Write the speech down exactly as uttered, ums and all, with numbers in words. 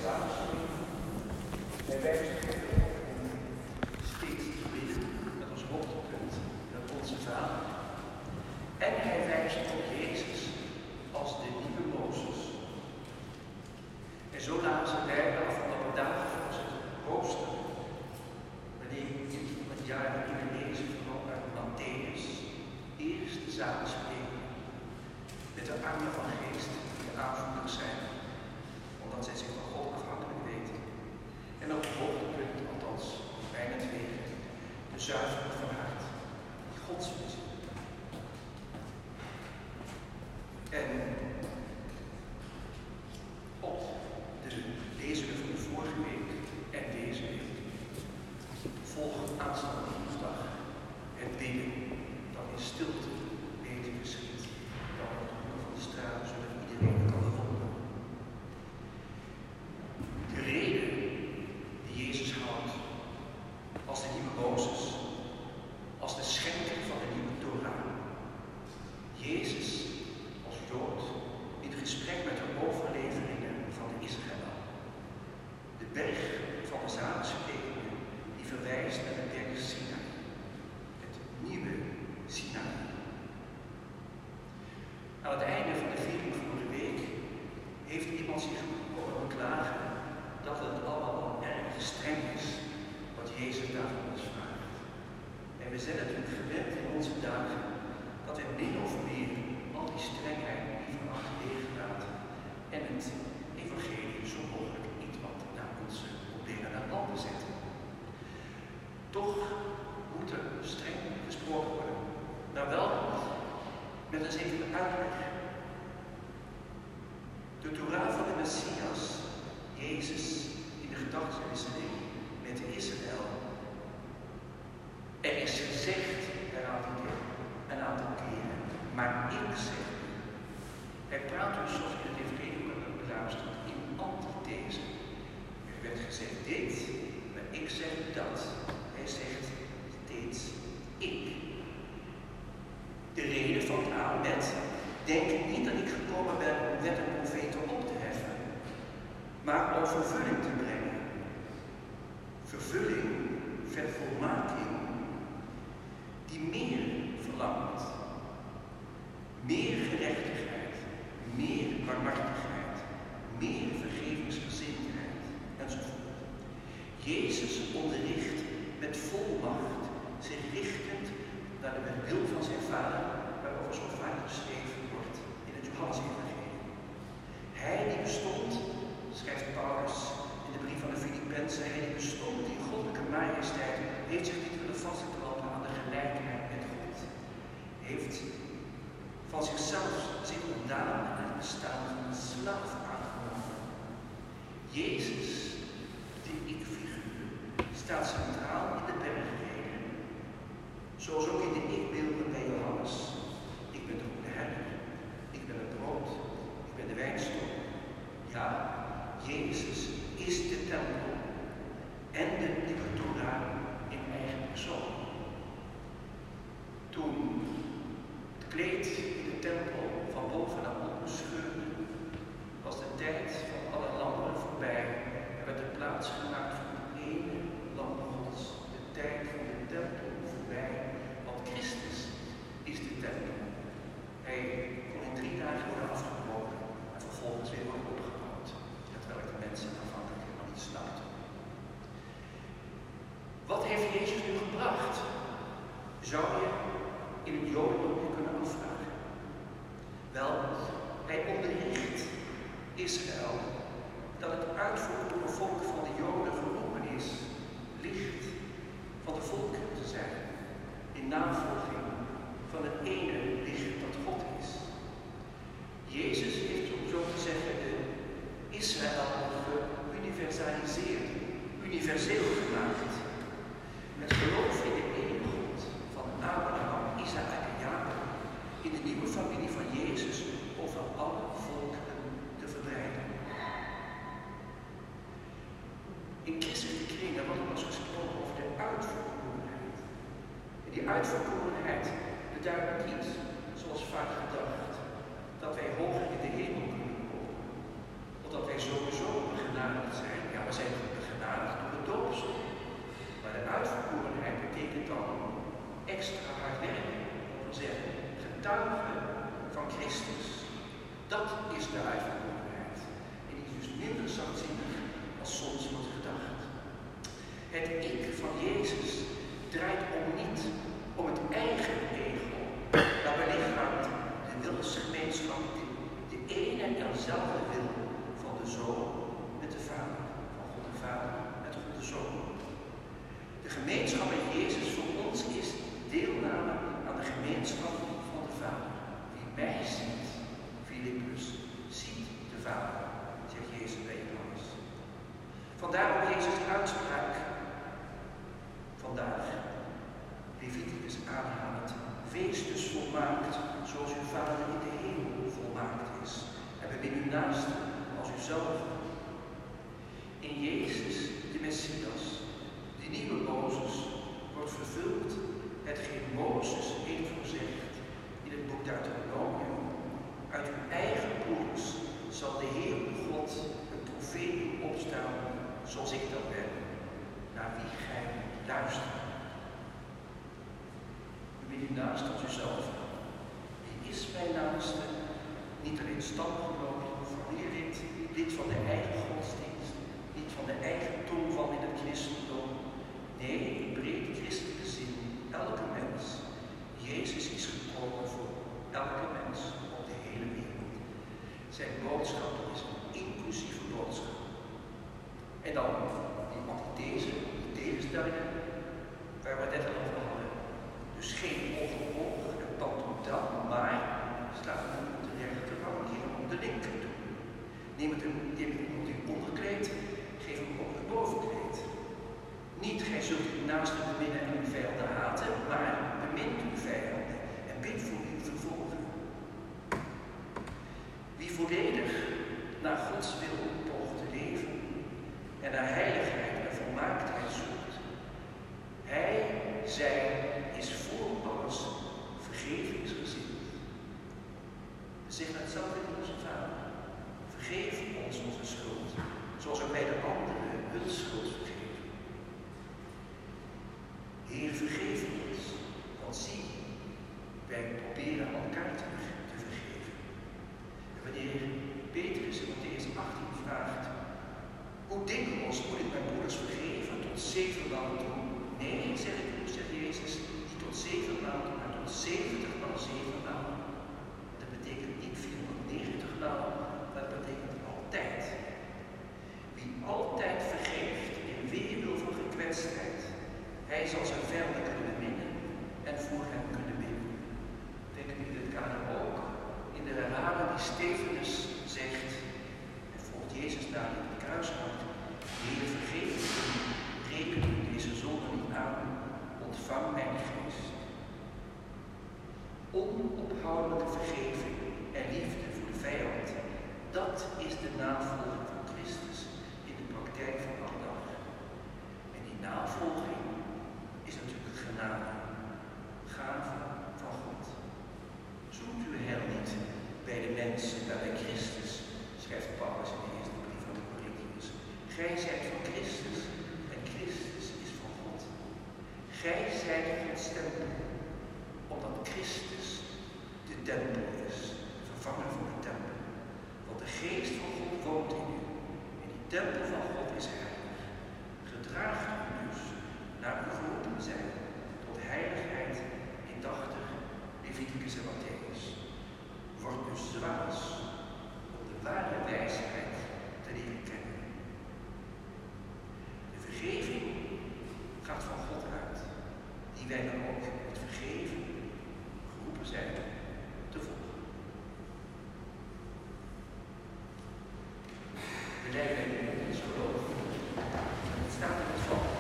samenspelen. Hij wijst steeds te bidden, dat is hoogtepunt, dat onze Vader. En hij wijst op Jezus als de nieuwe Mozes. En zo lazen wij de afgelopen dagen van het rooster, wanneer in het jaar in de lezen vooral uit Matthäus eerst de samenspelen met de armen van geest die de aanvoerders zijn, omdat zij zich van God afhankelijk weten. En op het hoogtepunt, althans bijna twee, de zuivering van hart, die godswet. En op de lezingen van de vorige week en deze week volgt aanstaande woensdag het bidden dat in stilte beter geschiet dan op de hoeken van de straat, zodat iedereen kan bewonderen. De reden die Jezus houdt als de nieuwe Mozes, als de schenker van de nieuwe Torah. Jezus als Jood in gesprek met de overleveringen van de Israël. De berg van de samenspelingen die verwijst naar de berg Sinai. Het nieuwe Sinai. Aan het einde van de viering van de week heeft iemand zich horen beklagen dat het allemaal erg streng is wat Jezus daar van ons vraagt. En we zijn natuurlijk gewend in onze dagen dat we min of meer al die strengheid liever achterwege laten en het evangelie zo mogelijk iets wat naar onze proberen naar landen zetten. Toch moet er streng gesproken worden, maar wel met een zekere uitleg. De Torah van de Messias, Jezus, in de gedachtenisseling met Israël. Er is gezegd een aantal keren, een aantal keren, maar ik zeg. Hij praat dus, zoals je het evangelie ook beluistert, in antithese. Er werd gezegd dit, maar ik zeg dat. Hij zegt steeds ik. De reden van het aanbed, denk niet dat ik gekomen ben om wet en profeten op te heffen, maar om vervulling te brengen. Vervulling, vervolmaking, die meer verlangt. Meer gerechtigheid, meer barmhartigheid, meer vergevingsgezindheid, enzovoort. Jezus onderricht met volmacht, zich richtend naar de wil van zijn Vader, waarover zo vaak geschreven wordt in het Johannes-evangelie. Hij die bestond, schrijft Paulus in de brief van de Filippenzen, hij die bestond in goddelijke majesteit, heeft zich niet willen vastklampen aan de gelijkheid met God. Heeft van zichzelf zich ontdaan en het bestaan van een slaaf aangenomen. Jezus, die ik-figuur, staat centraal in de bergreden. Zoals ook in de ik-beelden bij Johannes. Ik ben de goede herder, ik ben het brood, ik ben de wijnstok. Ja, Jezus is de tempel en de nieuwe Torah in eigen persoon. Toen het kleed in de tempel van boven naar onder scheurde, was de tijd van alle landen voorbij en werd er plaats gemaakt voor het ene lam Gods. De tijd van de tempel voorbij, want Christus is de tempel. Hij kon in drie dagen worden afgebroken en vervolgens weer worden opgebouwd, terwijl de mensen aanvankelijk helemaal niet snapten. Wat heeft Jezus nu gebracht? Zou je in het Jodendom kunnen afvragen. Wel, hij onderricht Israël dat het uitverkoren volk van de Joden geroepen is, licht van de volkeren te zijn, in navolging van het ene licht dat God is. Jezus heeft, om zo te zeggen, de Israël geuniversaliseerd, universeel gemaakt, met geloof in de ene God van Abraham, Isaac en Jacob, in de nieuwe familie van Jezus over alle volkeren te verbreiden. In christelijke kringen wordt er eens gesproken over de uitverkorenheid. En die uitverkorenheid beduidt niet, zoals vaak gedacht, dat wij hoger in de hemel kunnen komen, of dat wij sowieso begenadigd zijn. is de uitverkorenheid. En die is dus minder zachtzinnig als soms wordt gedacht. Het ik van Jezus draait om niet om het eigen ego, maar belichaamt de wilsgemeenschap, de, de ene en dezelfde wil van de Zoon met de Vader, van God de Vader met God de Zoon. De gemeenschap met Jezus voor ons is deelname aan de gemeenschap van de Vader. Wie mij ziet, Filippus, ziet de Vader, zegt Jezus bij Johannes. Vandaar ook Jezus' uitspraak vandaag, Leviticus aanhalend, wees dus volmaakt, zoals uw Vader in de hemel volmaakt is. En bemin uw naaste als uzelf. In Jezus, de Messias, die nieuwe Mozes, wordt vervuld hetgeen Mozes heeft gezegd in het boek Deuteronomium. Uit uw eigen broeders zal de Heer uw God een profeet doen opstaan, zoals ik dat ben, naar wie gij luistert. U bent uw naaste als uzelf. Wie is mijn naaste? Niet alleen stamgenoot, familielid, lid van de eigen godsdienst, niet van de eigen tongval in het christendom. Nee, in breed christelijke zin, elke mens. Jezus is gekomen voor elke mens op de hele wereld. Zijn boodschap is een inclusieve boodschap. En dan die antithese, die tegenstellingen, waar we het net al over hadden. Dus geen oog op oog en tand op tand, maar staat het op de rechterhand, geef hem op de linker toe. Neem het iemand uw onderkleed, geef hem op het bovenkleed. Niet, gij zult uw naaste beminnen en uw vijanden haten, maar bemint uw vijanden en bid voor uw vervolger. Wie volledig naar Gods wil poogt te leven en naar heiligheid en volmaaktheid zoekt, hij, zij, is voor alles vergevingsgezind. We zeggen hetzelfde in onze Vader. Vergeef ons onze schuld, zoals ook wij de anderen hun schuld vergeven. Heer, vergeef ons, want zie, wij proberen elkaar te, te vergeven. En wanneer Petrus in Mattheüs achttien vraagt, hoe dikwijls moet ik mijn broeders vergeven? Tot zeven maal toe? Nee, zeg ik u, zegt Jezus, niet tot zeven maal, maar tot zeventig maal zeven maal. Dat betekent niet vierhonderdnegentig maal, maar dat betekent altijd. Wie altijd vergeeft in weerwil van gekwetstheid, hij zal zijn vijanden kunnen beminnen en voor hem kunnen bidden. Denk ik in dit kader ook in de herhaling die Stefanus zegt, en volgt Jezus naar in het kruishout, Heer, vergeef u, reken u deze zonde niet aan, ontvang mijn geest. Onophoudelijke vergeving en liefde voor de vijand, dat is de navolging van Christus in de praktijk van alle dag. En die navolging is natuurlijk genade, gave van God. Zoekt u heil niet bij de mensen, maar bij Christus, schrijft Paulus in de eerste brief van de Corinthiërs. Gij zijt van Christus en Christus is van God. Gij zijt Gods tempel, omdat Christus de tempel is, vervanger van de tempel. Want de geest van God woont in u en die tempel van God is heilig. Gedraagt u dus naar uw geroepen zijn tot heiligheid indachtig, Leviticus en Mattheüs. Word dus dwaas om de ware wijsheid te leren kennen. De vergeving gaat van God uit, die wij dan ook met vergeven geroepen zijn te volgen. We leiden in ons geloof. Het staat in het val.